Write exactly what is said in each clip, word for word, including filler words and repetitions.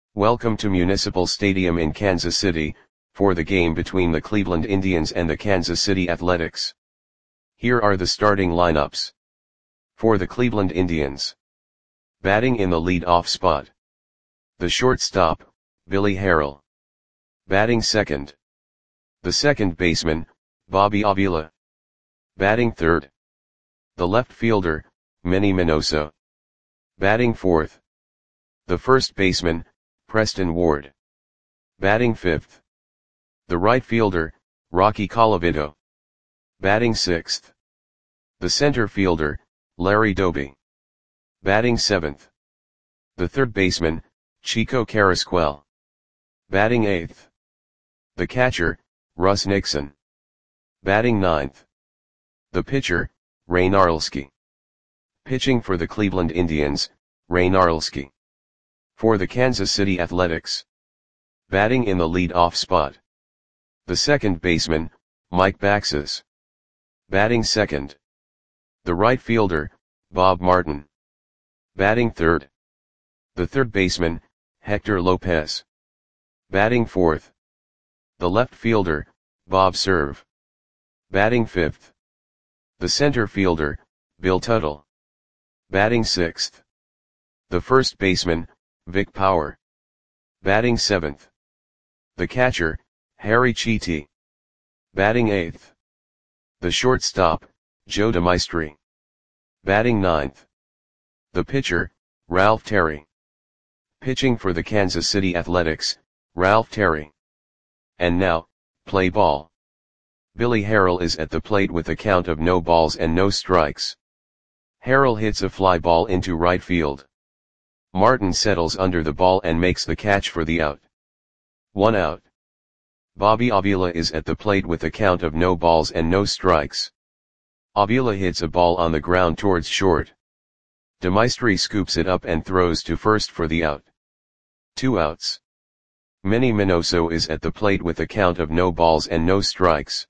Welcome to Municipal Stadium in Kansas City, for the game between the Cleveland Indians and the Kansas City Athletics. Here are the starting lineups. For the Cleveland Indians. Batting in the lead-off spot. The shortstop, Billy Harrell. Batting second. The second baseman, Bobby Avila. Batting third. The left fielder, Manny Minoso. Batting fourth. The first baseman, Preston Ward. Batting fifth. The right fielder, Rocky Colavito. Batting sixth. The center fielder, Larry Doby. Batting seventh. The third baseman, Chico Carrasquel. Batting eighth. The catcher, Russ Nixon. Batting ninth. The pitcher, Ray Narleski. Pitching for the Cleveland Indians, Ray Narleski. For the Kansas City Athletics. Batting in the lead-off spot. The second baseman, Mike Baxes. Batting second. The right fielder, Bob Martin. Batting third. The third baseman, Hector Lopez. Batting fourth. The left fielder, Bob Serve. Batting fifth. The center fielder, Bill Tuttle. Batting sixth. The first baseman, Vic Power. Batting seventh. The catcher, Harry Chiti. Batting eighth. The shortstop, Joe DeMaestri. Batting ninth. The pitcher, Ralph Terry. Pitching for the Kansas City Athletics, Ralph Terry. And now, play ball. Billy Harrell is at the plate with a count of no balls and no strikes. Harrell hits a fly ball into right field. Martin settles under the ball and makes the catch for the out. One out. Bobby Avila is at the plate with a count of no balls and no strikes. Avila hits a ball on the ground towards short. DeMaestri scoops it up and throws to first for the out. Two outs. Manny Minoso is at the plate with a count of no balls and no strikes.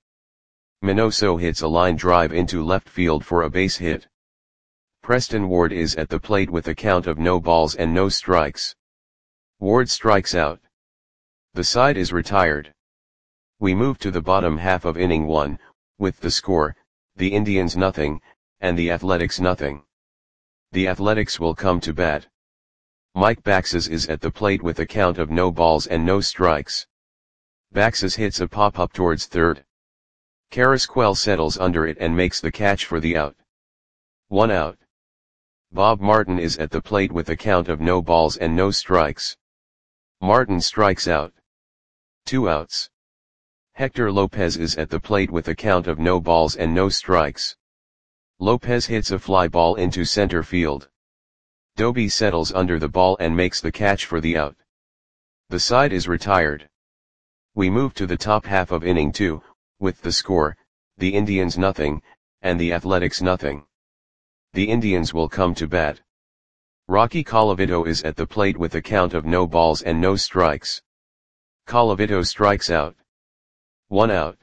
Minoso hits a line drive into left field for a base hit. Preston Ward is at the plate with a count of no balls and no strikes. Ward strikes out. The side is retired. We move to the bottom half of inning one, with the score, the Indians nothing, and the Athletics nothing. The Athletics will come to bat. Mike Baxes is at the plate with a count of no balls and no strikes. Baxes hits a pop-up towards third. Carrasquel settles under it and makes the catch for the out. One out. Bob Martin is at the plate with a count of no balls and no strikes. Martin strikes out. Two outs. Hector Lopez is at the plate with a count of no balls and no strikes. Lopez hits a fly ball into center field. Doby settles under the ball and makes the catch for the out. The side is retired. We move to the top half of inning two, with the score, the Indians nothing, and the Athletics nothing. The Indians will come to bat. Rocky Colavito is at the plate with a count of no balls and no strikes. Colavito strikes out. One out.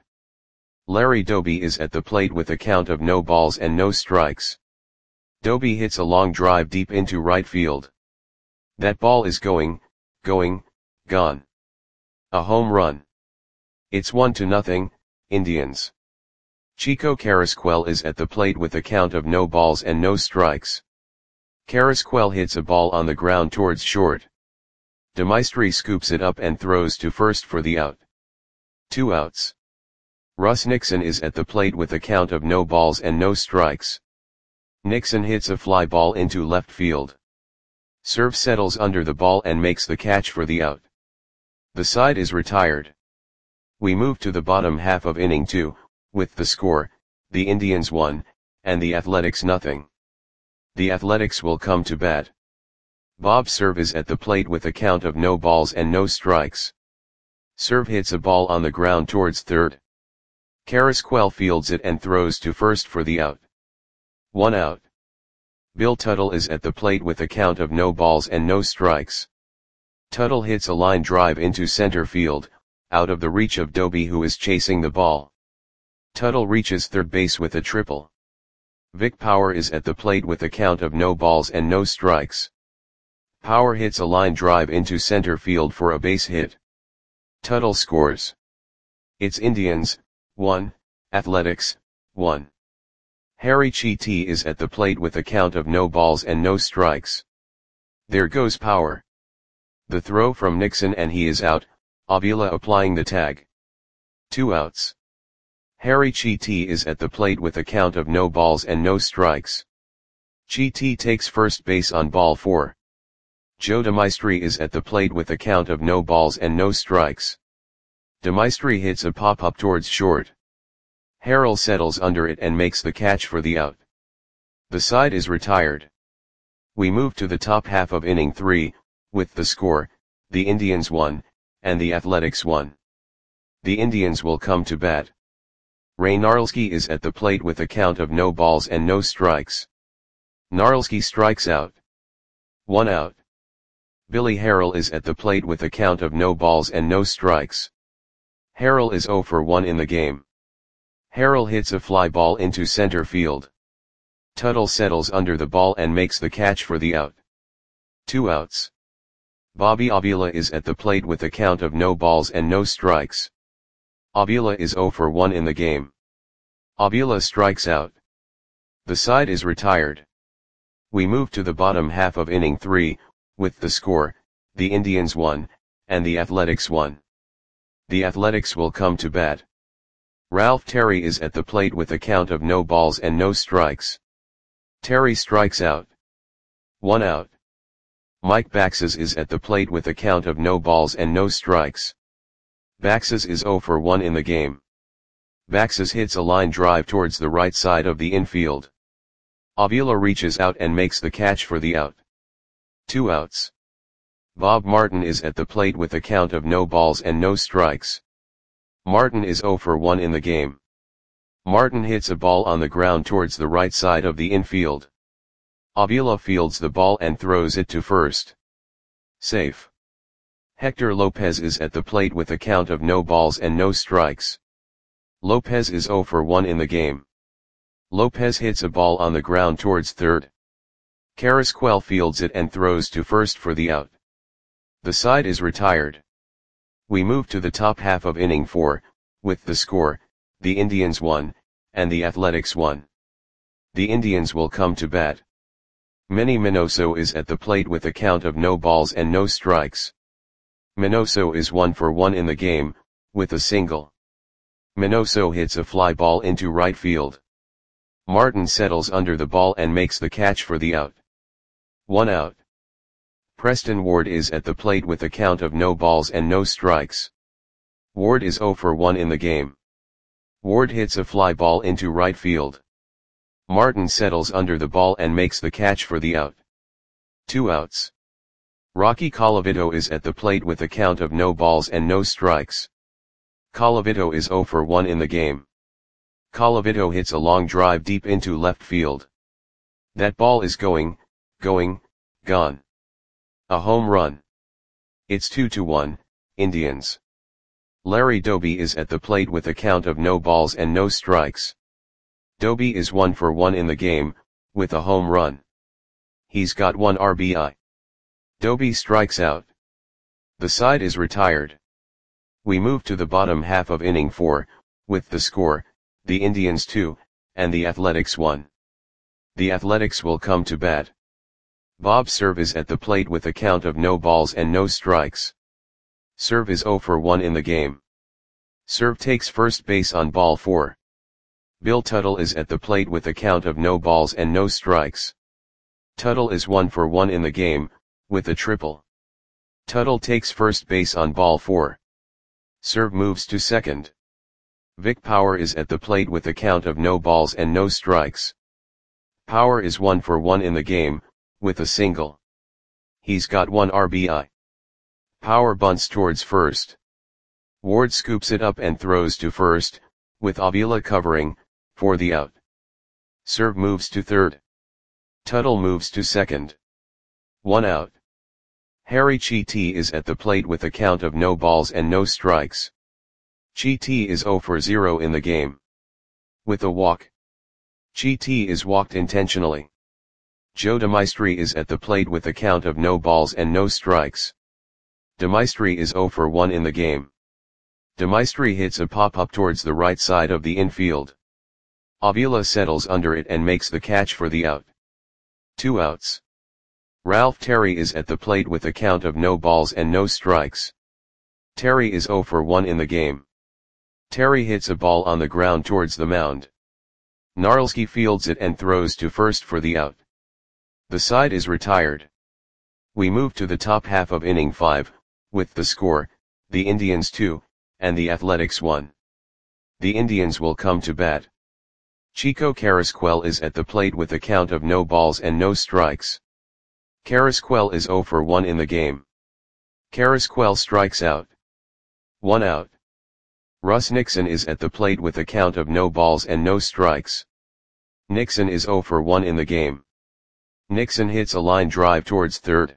Larry Doby is at the plate with a count of no balls and no strikes. Doby hits a long drive deep into right field. That ball is going, going, gone. A home run. It's one to nothing, Indians. Chico Carrasquel is at the plate with a count of no balls and no strikes. Carrasquel hits a ball on the ground towards short. DeMaestri scoops it up and throws to first for the out. Two outs. Russ Nixon is at the plate with a count of no balls and no strikes. Nixon hits a fly ball into left field. Serve settles under the ball and makes the catch for the out. The side is retired. We move to the bottom half of inning two, with the score, the Indians one, and the Athletics nothing. The Athletics will come to bat. Bob Serve is at the plate with a count of no balls and no strikes. Serve hits a ball on the ground towards third. Carrasquel fields it and throws to first for the out. One out. Bill Tuttle is at the plate with a count of no balls and no strikes. Tuttle hits a line drive into center field, out of the reach of Doby, who is chasing the ball. Tuttle reaches third base with a triple. Vic Power is at the plate with a count of no balls and no strikes. Power hits a line drive into center field for a base hit. Tuttle scores. It's Indians, one, Athletics, one. Harry Chiti is at the plate with a count of no balls and no strikes. There goes Power. The throw from Nixon and he is out, Avila applying the tag. Two outs. Harry Chiti is at the plate with a count of no balls and no strikes. Chiti takes first base on ball four. Joe DeMaestri is at the plate with a count of no balls and no strikes. DeMaestri hits a pop-up towards short. Harrell settles under it and makes the catch for the out. The side is retired. We move to the top half of inning three, with the score, the Indians one, and the Athletics one. The Indians will come to bat. Ray Gnarlski is at the plate with a count of no balls and no strikes. Gnarlski strikes out. One out. Billy Harrell is at the plate with a count of no balls and no strikes. Harrell is oh for one in the game. Harrell hits a fly ball into center field. Tuttle settles under the ball and makes the catch for the out. Two outs. Bobby Avila is at the plate with a count of no balls and no strikes. Avila is oh for one in the game. Avila strikes out. The side is retired. We move to the bottom half of inning three, with the score, the Indians one, and the Athletics one. The Athletics will come to bat. Ralph Terry is at the plate with a count of no balls and no strikes. Terry strikes out. One out. Mike Baxes is at the plate with a count of no balls and no strikes. Baxes is oh for one in the game. Baxes hits a line drive towards the right side of the infield. Avila reaches out and makes the catch for the out. Two outs. Bob Martin is at the plate with a count of no balls and no strikes. Martin is oh for one in the game. Martin hits a ball on the ground towards the right side of the infield. Avila fields the ball and throws it to first. Safe. Hector Lopez is at the plate with a count of no balls and no strikes. Lopez is oh for one in the game. Lopez hits a ball on the ground towards third. Carrasquel fields it and throws to first for the out. The side is retired. We move to the top half of inning four, with the score, the Indians one, and the Athletics one. The Indians will come to bat. Manny Minoso is at the plate with a count of no balls and no strikes. Minoso is one for one in the game, with a single. Minoso hits a fly ball into right field. Martin settles under the ball and makes the catch for the out. One out. Preston Ward is at the plate with a count of no balls and no strikes. Ward is oh for one in the game. Ward hits a fly ball into right field. Martin settles under the ball and makes the catch for the out. Two outs. Rocky Colavito is at the plate with a count of no balls and no strikes. Colavito is oh for one in the game. Colavito hits a long drive deep into left field. That ball is going, going, gone. A home run. It's two to one, Indians. Larry Doby is at the plate with a count of no balls and no strikes. Doby is one for one in the game, with a home run. He's got one R B I. Doby strikes out. The side is retired. We move to the bottom half of inning four, with the score, the Indians two, and the Athletics one. The Athletics will come to bat. Bob Cerv is at the plate with a count of no balls and no strikes. Cerv is oh for one in the game. Cerv takes first base on ball four. Bill Tuttle is at the plate with a count of no balls and no strikes. Tuttle is one for one in the game, with a triple. Tuttle takes first base on ball four. Cerv moves to second. Vic Power is at the plate with a count of no balls and no strikes. Power is one for one in the game, with a single. He's got one R B I. Power bunts towards first. Ward scoops it up and throws to first, with Avila covering, for the out. Cerv moves to third. Tuttle moves to second. One out. Harry Chiti is at the plate with a count of no balls and no strikes. Chiti is oh for zero in the game. With a walk. Chiti is walked intentionally. Joe DeMaestri is at the plate with a count of no balls and no strikes. DeMaestri is zero for one in the game. DeMaestri hits a pop-up towards the right side of the infield. Avila settles under it and makes the catch for the out. Two outs. Ralph Terry is at the plate with a count of no balls and no strikes. Terry is zero for one in the game. Terry hits a ball on the ground towards the mound. Gnarlski fields it and throws to first for the out. The side is retired. We move to the top half of inning five, with the score, the Indians two, and the Athletics one. The Indians will come to bat. Chico Carrasquel is at the plate with a count of no balls and no strikes. Carrasquel is zero for one in the game. Carrasquel strikes out. One out. Russ Nixon is at the plate with a count of no balls and no strikes. Nixon is zero for one in the game. Nixon hits a line drive towards third.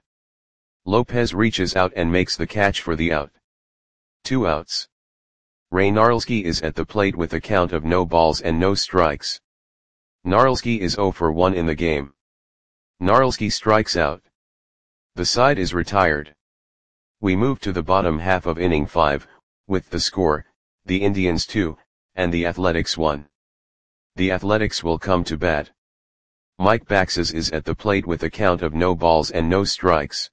Lopez reaches out and makes the catch for the out. Two outs. Ray Gnarlski is at the plate with a count of no balls and no strikes. Gnarlski is zero for one in the game. Gnarlski strikes out. The side is retired. We move to the bottom half of inning five, with the score, the Indians two, and the Athletics one. The Athletics will come to bat. Mike Baxes is at the plate with a count of no balls and no strikes.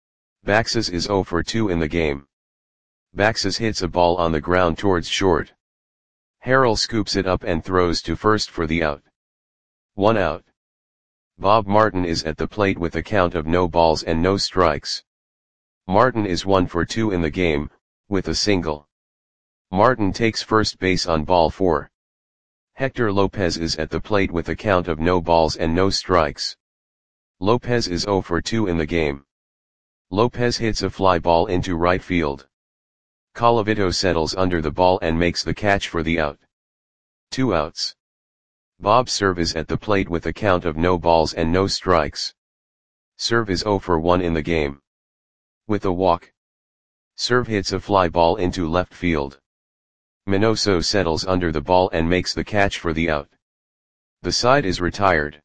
Baxes is zero for two in the game. Baxes hits a ball on the ground towards short. Harrell scoops it up and throws to first for the out. One out. Bob Martin is at the plate with a count of no balls and no strikes. Martin is one for two in the game, with a single. Martin takes first base on ball four. Hector Lopez is at the plate with a count of no balls and no strikes. Lopez is zero for two in the game. Lopez hits a fly ball into right field. Colavito settles under the ball and makes the catch for the out. Two outs. Bob Cerv is at the plate with a count of no balls and no strikes. Cerv is zero for one in the game. With a walk. Cerv hits a fly ball into left field. Minoso settles under the ball and makes the catch for the out. The side is retired.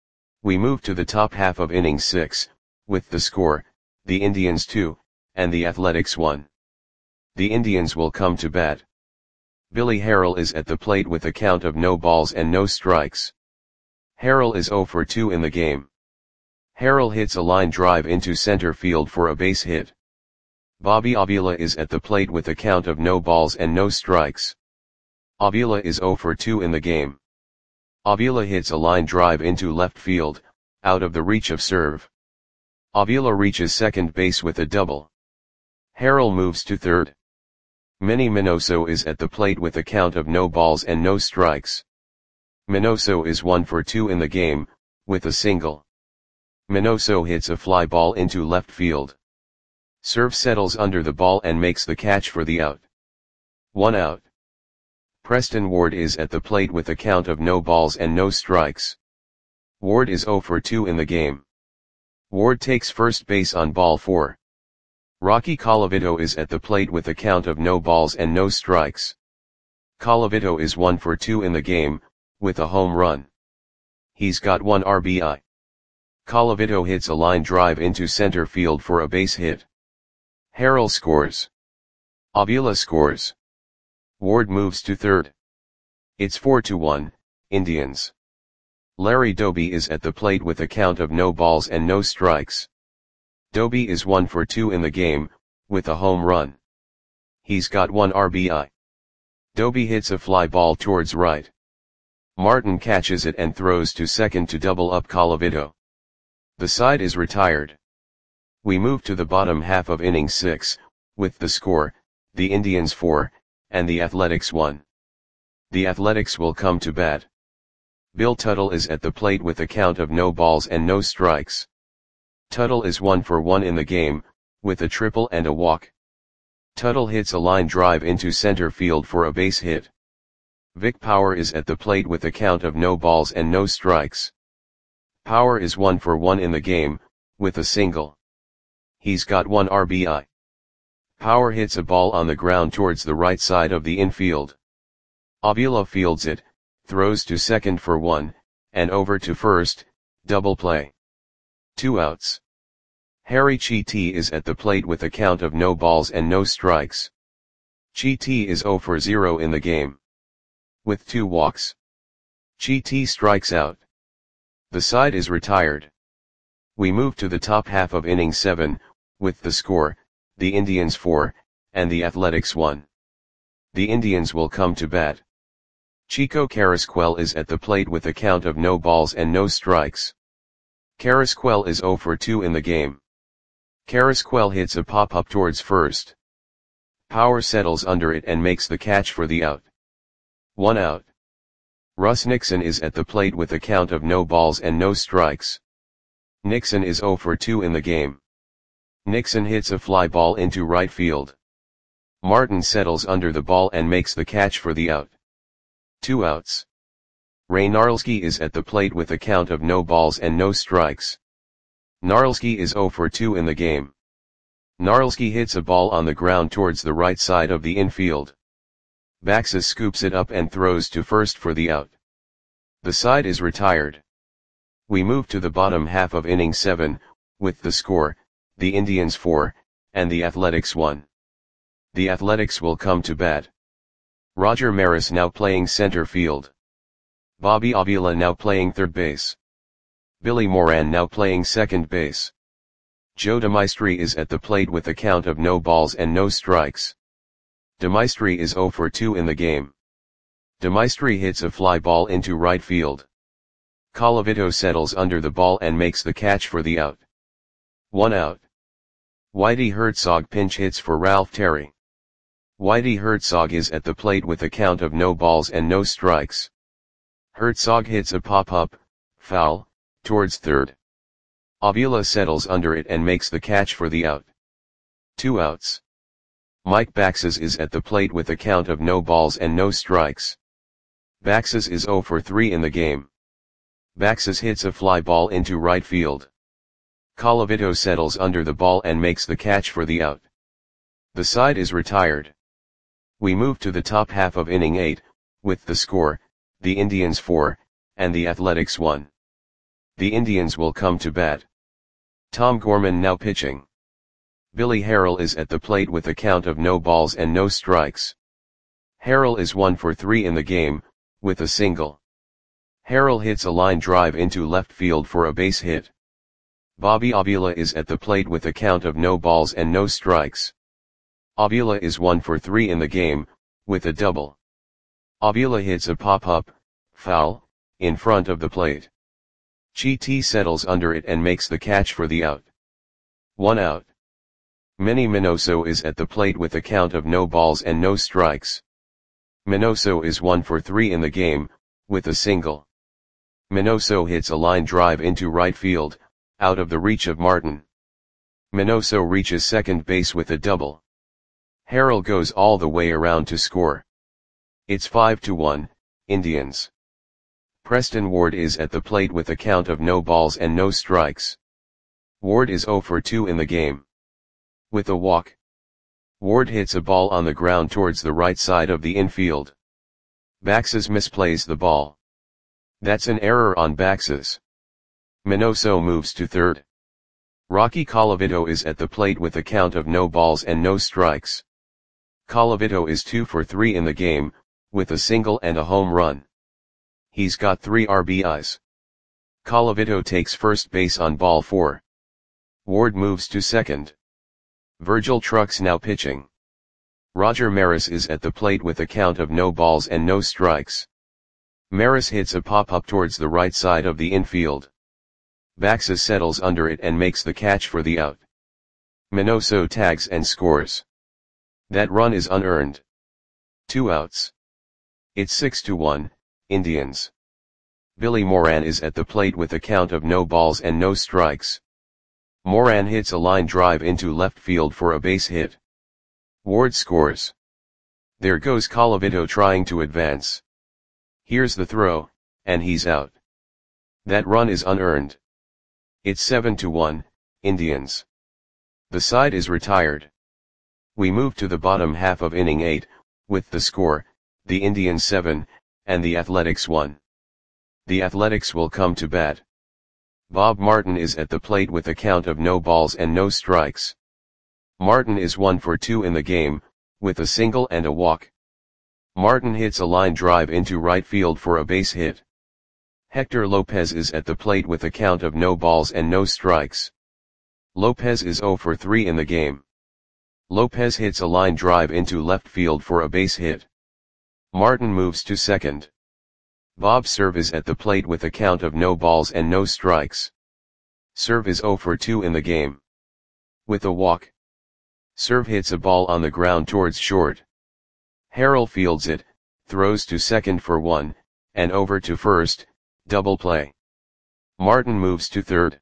We move to the top half of inning six, with the score, the Indians two, and the Athletics one. The Indians will come to bat. Billy Harrell is at the plate with a count of no balls and no strikes. Harrell is zero for two in the game. Harrell hits a line drive into center field for a base hit. Bobby Avila is at the plate with a count of no balls and no strikes. Avila is zero for two in the game. Avila hits a line drive into left field, out of the reach of Cerv. Avila reaches second base with a double. Harrell moves to third. Manny Minoso is at the plate with a count of no balls and no strikes. Minoso is one for two in the game, with a single. Minoso hits a fly ball into left field. Cerv settles under the ball and makes the catch for the out. One out. Preston Ward is at the plate with a count of no balls and no strikes. Ward is zero for two in the game. Ward takes first base on ball four. Rocky Colavito is at the plate with a count of no balls and no strikes. Colavito is one for two in the game, with a home run. He's got one R B I. Colavito hits a line drive into center field for a base hit. Harrell scores. Avila scores. Ward moves to third. It's four to one, Indians. Larry Doby is at the plate with a count of no balls and no strikes. Doby is one for two in the game, with a home run. He's got one R B I. Doby hits a fly ball towards right. Martin catches it and throws to second to double up Colavito. The side is retired. We move to the bottom half of inning six, with the score, the Indians four, and the Athletics one. The Athletics will come to bat. Bill Tuttle is at the plate with a count of no balls and no strikes. Tuttle is one for one in the game, with a triple and a walk. Tuttle hits a line drive into center field for a base hit. Vic Power is at the plate with a count of no balls and no strikes. Power is one for one in the game, with a single. He's got one R B I. Power hits a ball on the ground towards the right side of the infield. Avila fields it, throws to second for one, and over to first, double play. Two outs. Harry Chiti is at the plate with a count of no balls and no strikes. Chiti is zero for zero in the game. With two walks. Chiti strikes out. The side is retired. We move to the top half of inning seven, with the score, the Indians four, and the Athletics one. The Indians will come to bat. Chico Carrasquel is at the plate with a count of no balls and no strikes. Carrasquel is zero for two in the game. Carrasquel hits a pop-up towards first. Power settles under it and makes the catch for the out. One out. Russ Nixon is at the plate with a count of no balls and no strikes. Nixon is zero for two in the game. Nixon hits a fly ball into right field. Martin settles under the ball and makes the catch for the out. Two outs. Ray Narlski is at the plate with a count of no balls and no strikes. Narlski is zero for two in the game. Narlski hits a ball on the ground towards the right side of the infield. Baxas scoops it up and throws to first for the out. The side is retired. We move to the bottom half of inning seven, with the score, the Indians four, and the Athletics one. The Athletics will come to bat. Roger Maris now playing center field. Bobby Avila now playing third base. Billy Moran now playing second base. Joe DeMaestri is at the plate with a count of no balls and no strikes. DeMaestri is zero for two in the game. DeMaestri hits a fly ball into right field. Colavito settles under the ball and makes the catch for the out. One out. Whitey Herzog pinch hits for Ralph Terry. Whitey Herzog is at the plate with a count of no balls and no strikes. Herzog hits a pop-up, foul, towards third. Avila settles under it and makes the catch for the out. Two outs. Mike Baxas is at the plate with a count of no balls and no strikes. Baxas is zero for three in the game. Baxas hits a fly ball into right field. Colavito settles under the ball and makes the catch for the out. The side is retired. We move to the top half of inning eight, with the score, the Indians four, and the Athletics one. The Indians will come to bat. Tom Gorman now pitching. Billy Harrell is at the plate with a count of no balls and no strikes. Harrell is one for three in the game, with a single. Harrell hits a line drive into left field for a base hit. Bobby Avila is at the plate with a count of no balls and no strikes. Avila is one for three in the game, with a double. Avila hits a pop-up, foul, in front of the plate. Chiti settles under it and makes the catch for the out. One out. Manny Minoso is at the plate with a count of no balls and no strikes. Minoso is one for three in the game, with a single. Minoso hits a line drive into right field, out of the reach of Martin. Minoso reaches second base with a double. Harrell goes all the way around to score. It's five to one, Indians. Preston Ward is at the plate with a count of no balls and no strikes. Ward is zero for two in the game. With a walk. Ward hits a ball on the ground towards the right side of the infield. Baxas misplays the ball. That's an error on Baxas. Minoso moves to third. Rocky Colavito is at the plate with a count of no balls and no strikes. Colavito is two for three in the game, with a single and a home run. He's got three R B Is. Colavito takes first base on ball four. Ward moves to second. Virgil Trucks now pitching. Roger Maris is at the plate with a count of no balls and no strikes. Maris hits a pop-up towards the right side of the infield. Baxas settles under it and makes the catch for the out. Minoso tags and scores. That run is unearned. Two outs. It's six to one, Indians. Billy Moran is at the plate with a count of no balls and no strikes. Moran hits a line drive into left field for a base hit. Ward scores. There goes Colavito trying to advance. Here's the throw, and he's out. That run is unearned. It's seven to one, Indians. The side is retired. We move to the bottom half of inning eight, with the score, the Indians seven, and the Athletics one. The Athletics will come to bat. Bob Martin is at the plate with a count of no balls and no strikes. Martin is one for two in the game, with a single and a walk. Martin hits a line drive into right field for a base hit. Hector Lopez is at the plate with a count of no balls and no strikes. Lopez is zero for three in the game. Lopez hits a line drive into left field for a base hit. Martin moves to second. Bob Cerv is at the plate with a count of no balls and no strikes. Cerv is zero for two in the game. With a walk. Cerv hits a ball on the ground towards short. Harrell fields it, throws to second for one, and over to first, double play. Martin moves to third.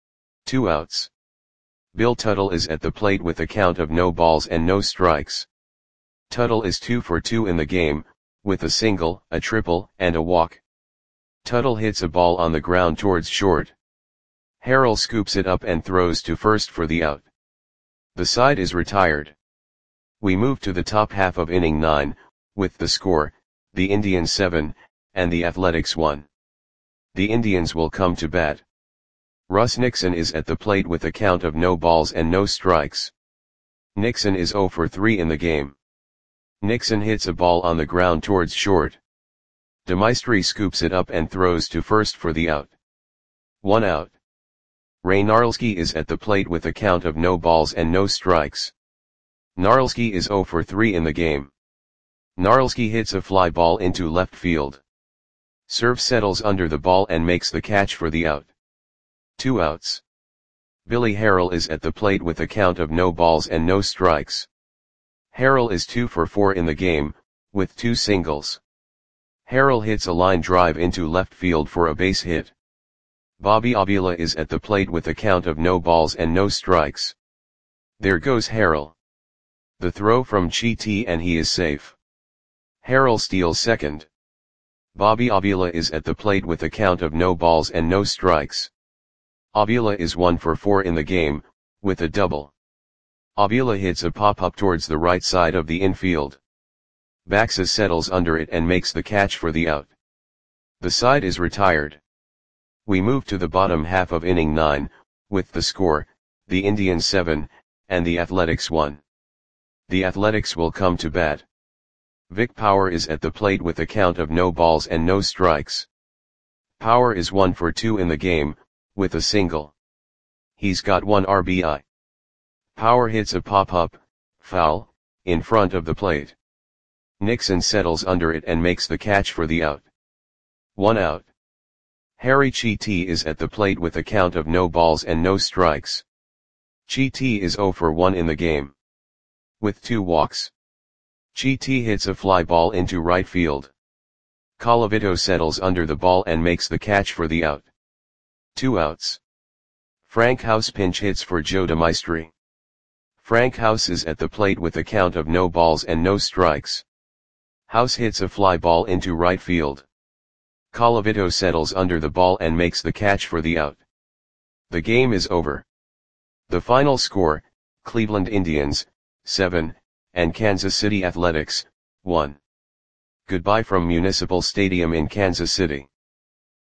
Two outs. Bill Tuttle is at the plate with a count of no balls and no strikes. Tuttle is two for two in the game, with a single, a triple, and a walk. Tuttle hits a ball on the ground towards short. Harrell scoops it up and throws to first for the out. The side is retired. We move to the top half of inning nine, with the score, the Indians seven, and the Athletics one. The Indians will come to bat. Russ Nixon is at the plate with a count of no balls and no strikes. Nixon is zero for three in the game. Nixon hits a ball on the ground towards short. DeMaestri scoops it up and throws to first for the out. One out. Ray Gnarlski is at the plate with a count of no balls and no strikes. Gnarlski is zero for three in the game. Gnarlski hits a fly ball into left field. Cerv settles under the ball and makes the catch for the out. Two outs. Billy Harrell is at the plate with a count of no balls and no strikes. Harrell is two for four in the game, with two singles. Harrell hits a line drive into left field for a base hit. Bobby Avila is at the plate with a count of no balls and no strikes. There goes Harrell. The throw from Chiti and he is safe. Harrell steals second. Bobby Avila is at the plate with a count of no balls and no strikes. Avila is one for four in the game, with a double. Avila hits a pop-up towards the right side of the infield. Baxa settles under it and makes the catch for the out. The side is retired. We move to the bottom half of inning nine, with the score, the Indians seven, and the Athletics one. The Athletics will come to bat. Vic Power is at the plate with a count of no balls and no strikes. Power is one for two in the game, with a single. He's got one R B I. Power hits a pop-up, foul, in front of the plate. Nixon settles under it and makes the catch for the out. One out. Harry Chiti is at the plate with a count of no balls and no strikes. Chiti is zero for one in the game. With two walks. Chiti hits a fly ball into right field. Colavito settles under the ball and makes the catch for the out. Two outs. Frank House pinch hits for Joe DeMaestri. Frank House is at the plate with a count of no balls and no strikes. House hits a fly ball into right field. Colavito settles under the ball and makes the catch for the out. The game is over. The final score, Cleveland Indians, seven, and Kansas City Athletics, one. Goodbye from Municipal Stadium in Kansas City.